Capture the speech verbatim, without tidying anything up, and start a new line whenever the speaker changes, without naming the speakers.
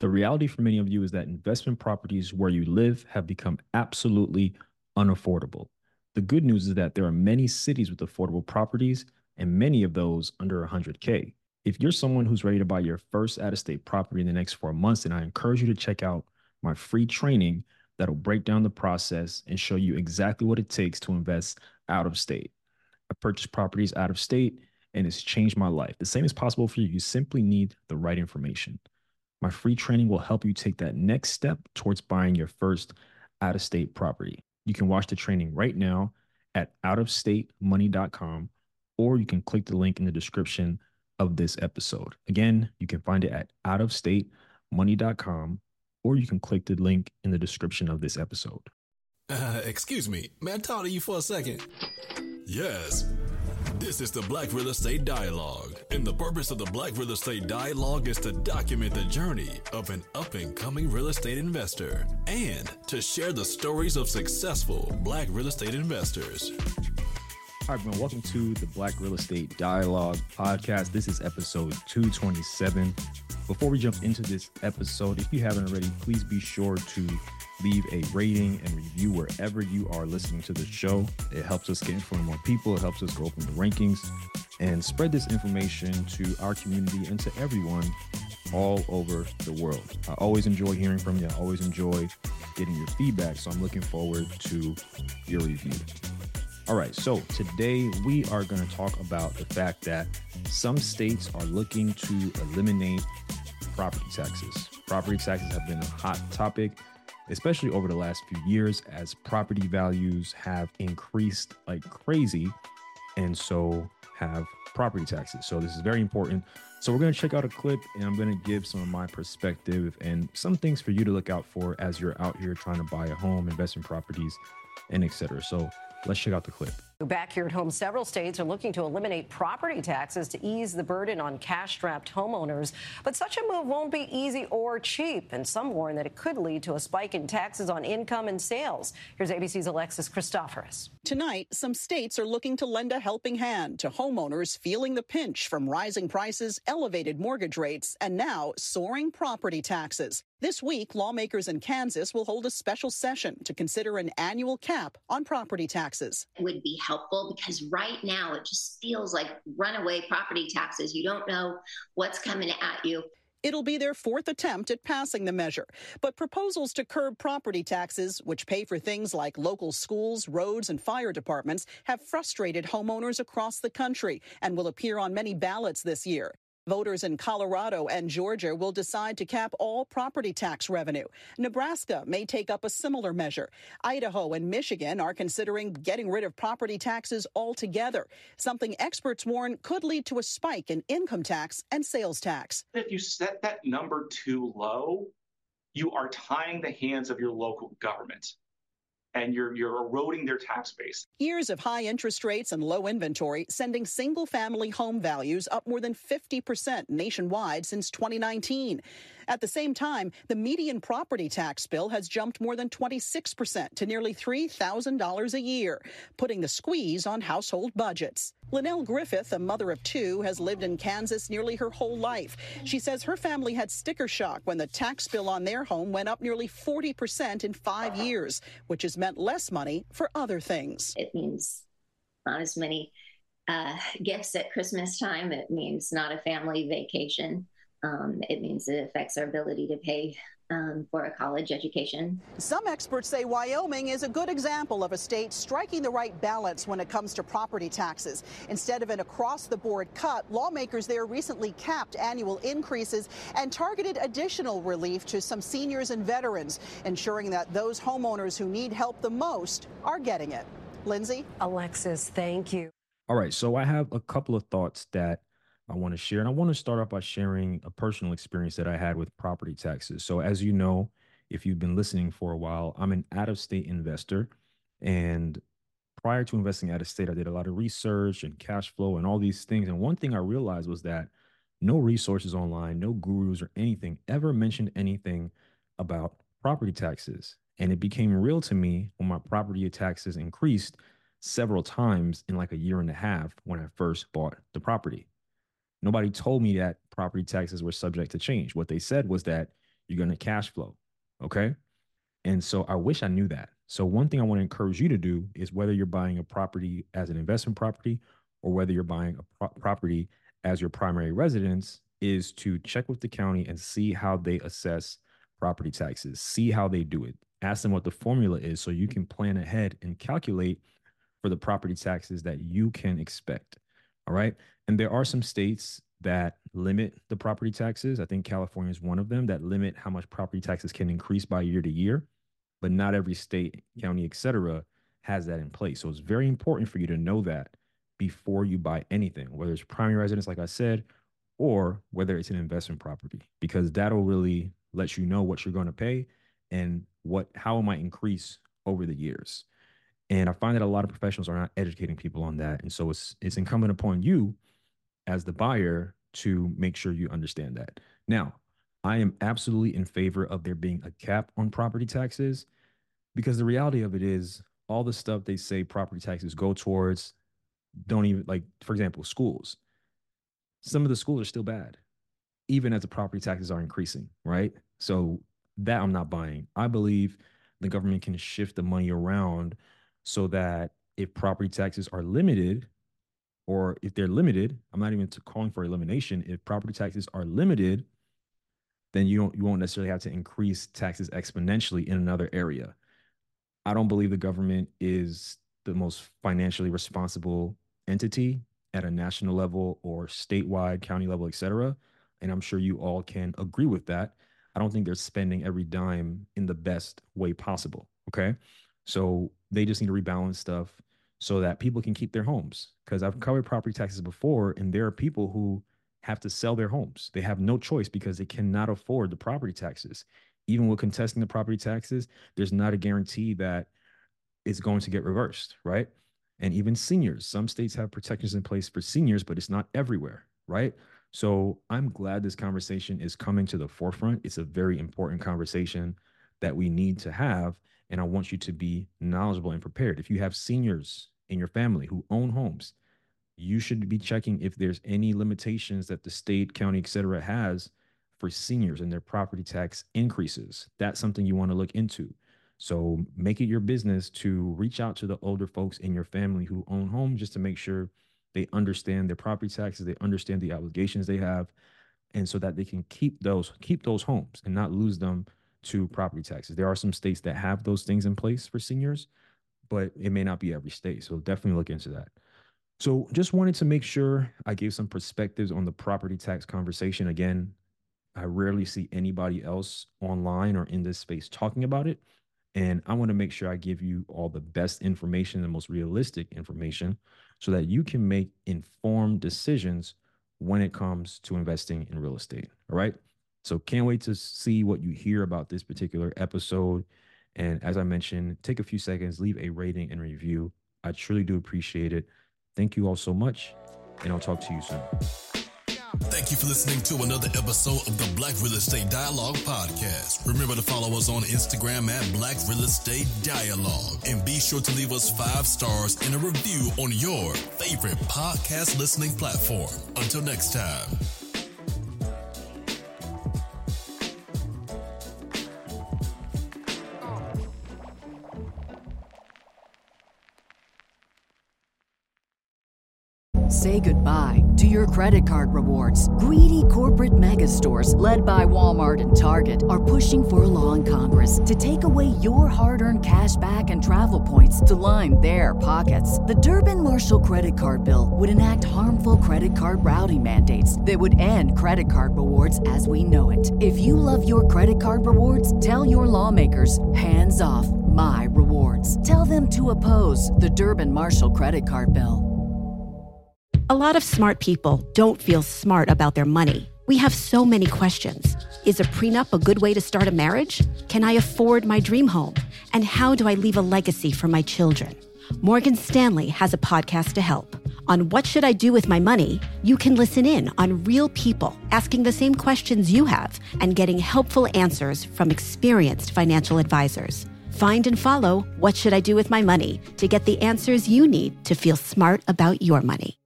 The reality for many of you is that investment properties where you live have become absolutely unaffordable. The good news is that there are many cities with affordable properties and many of those under one hundred K. If you're someone who's ready to buy your first out of state property in the next four months, then I encourage you to check out my free training that'll break down the process and show you exactly what it takes to invest out of state. I purchased properties out of state and it's changed my life. The same is possible for you. You simply need the right information. My free training will help you take that next step towards buying your first out of state property. You can watch the training right now at out of state money dot com, or you can click the link in the description of this episode. Again, you can find it at out of state money dot com, or you can click the link in the description of this episode.
Uh, excuse me, may I talk to you for a second? Yes. This is the Black Real Estate Dialogue, and the purpose of the Black Real Estate Dialogue is to document the journey of an up-and-coming real estate investor and to share the stories of successful Black real estate investors.
All right, everyone, welcome to the Black Real Estate Dialogue podcast. This is episode two twenty-seven. Before we jump into this episode, if you haven't already, please be sure to leave a rating and review wherever you are listening to the show. It helps us get in front of more people. It helps us go up in the rankings and spread this information to our community and to everyone all over the world. I always enjoy hearing from you. I always enjoy getting your feedback. So I'm looking forward to your review. All right, so today we are going to talk about the fact that some states are looking to eliminate property taxes. Property taxes have been a hot topic, especially over the last few years as property values have increased like crazy, and so have property taxes. So this is very important. So we're going to check out a clip and I'm going to give some of my perspective and some things for you to look out for as you're out here trying to buy a home, invest in properties, and et cetera. So let's check out the clip.
Back here at home, several states are looking to eliminate property taxes to ease the burden on cash-strapped homeowners. But such a move won't be easy or cheap, and some warn that it could lead to a spike in taxes on income and sales. Here's A B C's Alexis Christoforous.
Tonight, some states are looking to lend a helping hand to homeowners feeling the pinch from rising prices, elevated mortgage rates, and now soaring property taxes. This week, lawmakers in Kansas will hold a special session to consider an annual cap on property taxes.
It would be helpful because right now it just feels like runaway property taxes. You don't know what's coming at you.
It'll be their fourth attempt at passing the measure. But proposals to curb property taxes, which pay for things like local schools, roads, and fire departments, have frustrated homeowners across the country and will appear on many ballots this year. Voters in Colorado and Georgia will decide to cap all property tax revenue. Nebraska may take up a similar measure. Idaho and Michigan are considering getting rid of property taxes altogether, something experts warn could lead to a spike in income tax and sales tax.
If you set that number too low, you are tying the hands of your local government, and you're you're eroding their tax base.
Years of high interest rates and low inventory sending single-family home values up more than fifty percent nationwide since twenty nineteen. At the same time, the median property tax bill has jumped more than twenty-six percent to nearly three thousand dollars a year, putting the squeeze on household budgets. Linnell Griffith, a mother of two, has lived in Kansas nearly her whole life. She says her family had sticker shock when the tax bill on their home went up nearly forty percent in five years, which has meant less money for other things.
It means not as many uh, gifts at Christmas time. It means not a family vacation. Um, it means it affects our ability to pay um, for a college education.
Some experts say Wyoming is a good example of a state striking the right balance when it comes to property taxes. Instead of an across-the-board cut, lawmakers there recently capped annual increases and targeted additional relief to some seniors and veterans, ensuring that those homeowners who need help the most are getting it. Lindsay?
Alexis, thank you.
All right, so I have a couple of thoughts that I want to share. And I want to start off by sharing a personal experience that I had with property taxes. So as you know, if you've been listening for a while, I'm an out-of-state investor. And prior to investing out of state, I did a lot of research and cash flow and all these things. And one thing I realized was that no resources online, no gurus or anything ever mentioned anything about property taxes. And it became real to me when my property taxes increased several times in like a year and a half when I first bought the property. Nobody told me that property taxes were subject to change. What they said was that You're going to cash flow. Okay. And so I wish I knew that. So one thing I want to encourage you to do is whether you're buying a property as an investment property or whether you're buying a pro- property as your primary residence is to check with the county and see how they assess property taxes, see how they do it. Ask them what the formula is so you can plan ahead and calculate for the property taxes that you can expect. All right. And there are some states that limit the property taxes. I think California is one of them that limit how much property taxes can increase by year to year, but not every state, county, et cetera, has that in place. So it's very important for you to know that before you buy anything, whether it's primary residence, like I said, or whether it's an investment property, because that'll really let you know what you're going to pay and what how it might increase over the years. And I find that a lot of professionals are not educating people on that. And so it's it's incumbent upon you as the buyer to make sure you understand that. Now, I am absolutely in favor of there being a cap on property taxes because the reality of it is all the stuff they say property taxes go towards don't even, like, for example, schools. Some of the schools are still bad, even as the property taxes are increasing, right? So that I'm not buying. I believe the government can shift the money around so that if property taxes are limited, or if they're limited, I'm not even calling for elimination. If property taxes are limited, then you don't you won't necessarily have to increase taxes exponentially in another area. I don't believe the government is the most financially responsible entity at a national level or statewide, county level, et cetera. And I'm sure you all can agree with that. I don't think they're spending every dime in the best way possible. Okay. So they just need to rebalance stuff so that people can keep their homes. Because I've covered property taxes before, and there are people who have to sell their homes. They have no choice because they cannot afford the property taxes. Even with contesting the property taxes, there's not a guarantee that it's going to get reversed, right? And even seniors, some states have protections in place for seniors, but it's not everywhere, right? So I'm glad this conversation is coming to the forefront. It's a very important conversation that we need to have. And I want you to be knowledgeable and prepared. If you have seniors in your family who own homes, you should be checking if there's any limitations that the state, county, et cetera, has for seniors and their property tax increases. That's something you want to look into. So make it your business to reach out to the older folks in your family who own homes just to make sure they understand their property taxes, they understand the obligations they have, and so that they can keep those keep those homes and not lose them to property taxes. There are some states that have those things in place for seniors, but it may not be every state. So definitely look into that. So just wanted to make sure I gave some perspectives on the property tax conversation. Again, I rarely see anybody else online or in this space talking about it. And I want to make sure I give you all the best information, the most realistic information, so that you can make informed decisions when it comes to investing in real estate. All right. So can't wait to see what you hear about this particular episode. And as I mentioned, take a few seconds, leave a rating and review. I truly do appreciate it. Thank you all so much, and I'll talk to you soon.
Thank you for listening to another episode of the Black Real Estate Dialogue Podcast. Remember to follow us on Instagram at Black Real Estate Dialogue. And be sure to leave us five stars and a review on your favorite podcast listening platform. Until next time.
Say goodbye to your credit card rewards. Greedy corporate mega stores, led by Walmart and Target, are pushing for a law in Congress to take away your hard-earned cash back and travel points to line their pockets. The Durbin-Marshall credit card bill would enact harmful credit card routing mandates that would end credit card rewards as we know it. If you love your credit card rewards, tell your lawmakers, hands off my rewards. Tell them to oppose the Durbin-Marshall credit card bill.
A lot of smart people don't feel smart about their money. We have so many questions. Is a prenup a good way to start a marriage? Can I afford my dream home? And how do I leave a legacy for my children? Morgan Stanley has a podcast to help. On What Should I Do With My Money, you can listen in on real people asking the same questions you have and getting helpful answers from experienced financial advisors. Find and follow What Should I Do With My Money to get the answers you need to feel smart about your money.